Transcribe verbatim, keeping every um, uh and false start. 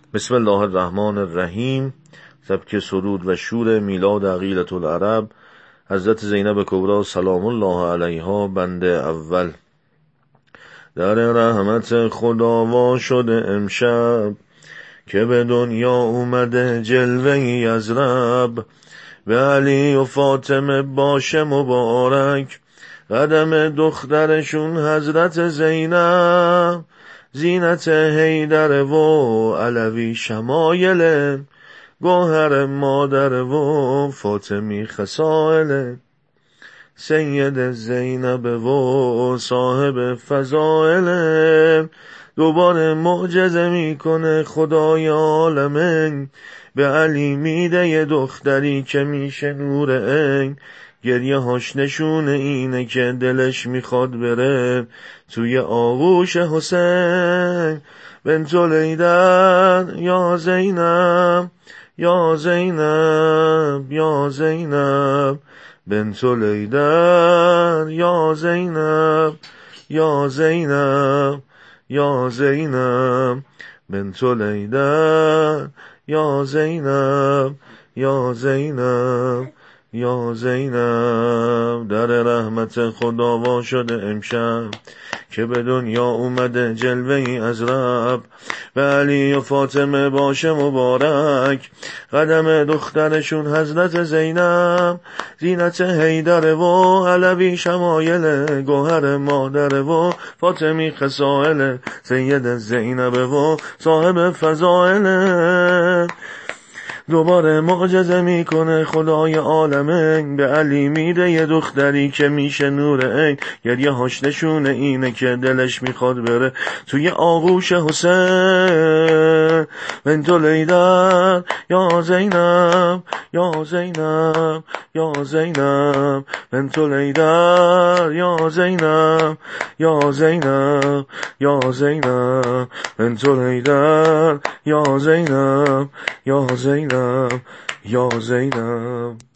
بسم الله الرحمن الرحیم. سبک سرود و شور میلاد عقیلة العرب حضرت زینب کبری سلام الله علیها بند اول. در رحمت خدا وا شده امشب، که به دنیا اومده جلوه‌ای از رب. به علی و فاطمه باشه مبارک، قدم دخترشون حضرت زینب. زینت حیدر و علوی شمایل، گوهر مادر و فاطمی خصائل. سید زینب و صاحب فضائل، دوباره معجزه میکنه خدای عالمین. به علی میده یه دختری که میشه نور عین. گریه هاش نشونه اینه که دلش میخواد بره توی آغوش حسین. بنت لیدر یا زینب یا زینب یا زینب، بنت لیدر یا زینب یا زینب یا زینب، بنت لیدر یا زینب یا زینب یا زینب. در رحمت خدا وا شده امشب، که به دنیا اومده جلوه‌ای از رب. به علی و فاطمه باشه مبارک، قدم دخترشون حضرت زینب. زینت حیدر و علوی شمایل، گوهر مادر و فاطمی خصائل. سید زینب و صاحب فضائل، دوباره معجزه میکنه خدای عالمین. به علی میده یه دختری که میشه نور عین. گریه هاش نشونه اینه که دلش میخواد بره توی آغوش حسین. بنت لیدر یا زینب یا زینب یا زینب، بنت لیدر یا زینب یا زینب یا زینب، بنت لیدر یا زینب یا زینب یا زینب.